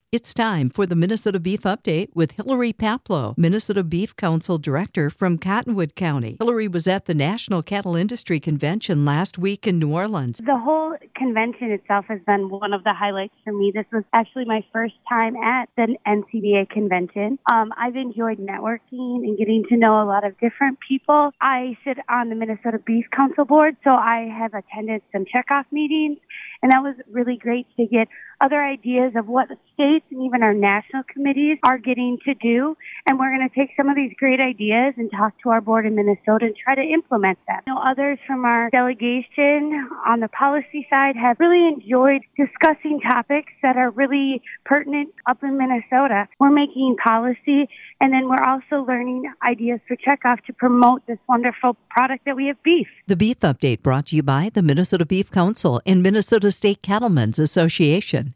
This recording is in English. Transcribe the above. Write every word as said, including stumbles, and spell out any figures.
It's time for the Minnesota Beef Update with Hillary Paplow, Minnesota Beef Council Director from Cottonwood County. Hillary was at the National Cattle Industry Convention last week in New Orleans. The whole convention itself has been one of the highlights for me. This was actually my first time at the N C B A convention. Um, I've enjoyed networking and getting to know a lot of different people. I sit on the Minnesota Beef Council board, so I have attended some checkoff meetings, and that was really great to get other ideas of what the states and even our national committees are getting to do. And we're going to take some of these great ideas and talk to our board in Minnesota and try to implement them. You know, others from our delegation on the policy side have really enjoyed discussing topics that are really pertinent up in Minnesota. We're making policy, and then we're also learning ideas for checkoff to promote this wonderful product that we have, beef. The Beef Update brought to you by the Minnesota Beef Council and Minnesota State Cattlemen's Association.